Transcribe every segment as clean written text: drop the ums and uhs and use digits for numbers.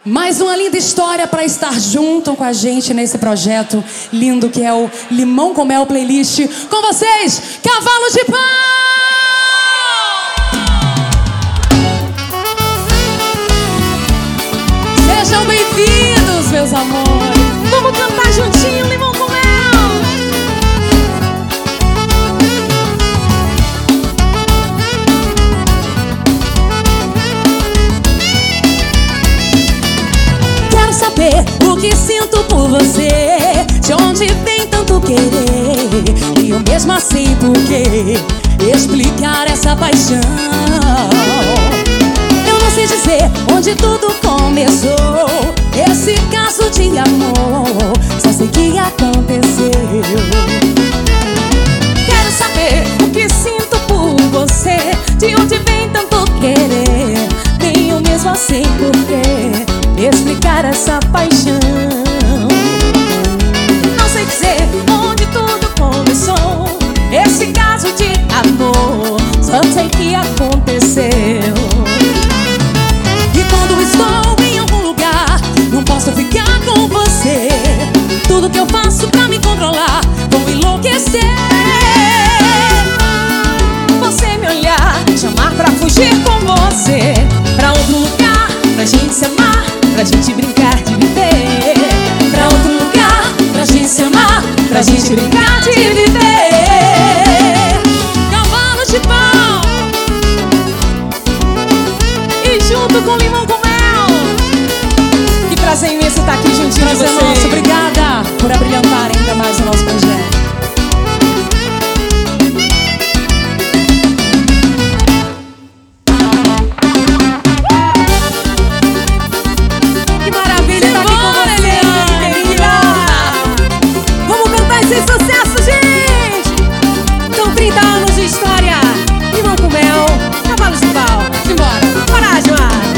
Mais uma linda história para estar junto com a gente nesse projeto lindo que é o Limão com Mel Playlist. Com vocês, Cavalo de Pau! Sejam bem-vindos, meus amores. Vamos cantar juntinho, Limão com Mel. Quero saber o que sinto por você, de onde vem tanto querer, e eu mesmo assim por que explicar essa paixão. Eu não sei dizer onde tudo começou, esse caso de amor, só sei que aconteceu. Quero saber o que sinto por você, de onde vem tanto querer, nem eu mesmo assim por que explicar essa paixão. não sei dizer onde tudo começou, esse caso de amor, só sei que aconteceu. E quando estou em algum lugar, não posso ficar com você. Tudo que eu faço pra me controlar, vou enlouquecer. você me olhar, chamar pra fugir com você, Pra outro lugar, pra gente se amar, pra gente brincar de viver. Pra outro lugar, pra gente se amar, pra gente brincar de viver. Cavalo de Pau! e junto com Limão com Mel. Que prazer imenso estar aqui juntinho de Prazer vocês. nosso, obrigada por abrilhantar ainda mais o nosso projeto. Que maravilha estar aqui com você, querida. Vamos cantar esse sucesso, gente. São 30 anos de história. Limão com Mel, Cavalo de Pau. Simbora! Coragem,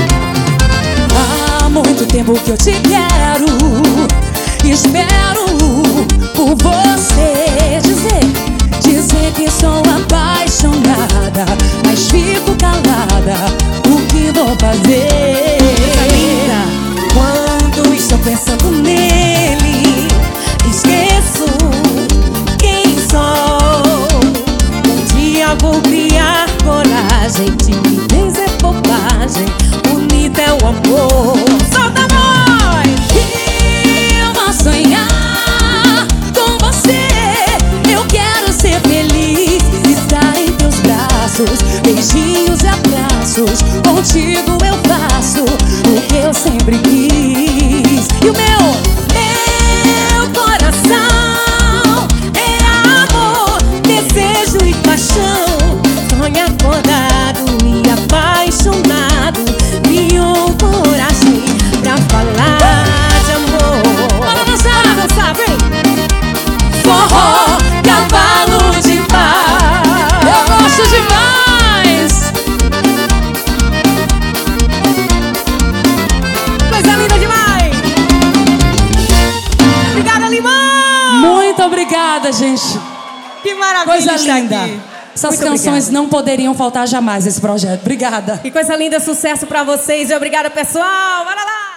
Há muito tempo que eu te quero, espero por você dizer que sou apaixonada, mas fico calada, o que vou fazer? Quando estou pensando nele, esqueço quem sou. Um dia vou criar coragem de me dizer bobagem, bonito é o amor. solta a voz. Eu vou sonhar com você, eu quero ser feliz, estar em teus braços, beijinhos e abraços, contigo eu faço o que eu sempre quis. E o meu coração é amor, desejo e paixão, sonho acordado e apaixonado, crio coragem pra falar de amor. Bora dançar, vem. Forró, Cavalo de Pau, eu gosto demais. Coisa linda demais. Obrigada, Limão. Muito obrigada, gente. Que maravilha Coisa estar linda. aqui. Essas Muito canções obrigada. não poderiam faltar jamais nesse projeto. Obrigada. Que coisa linda, sucesso pra vocês. E obrigada, pessoal. Bora lá.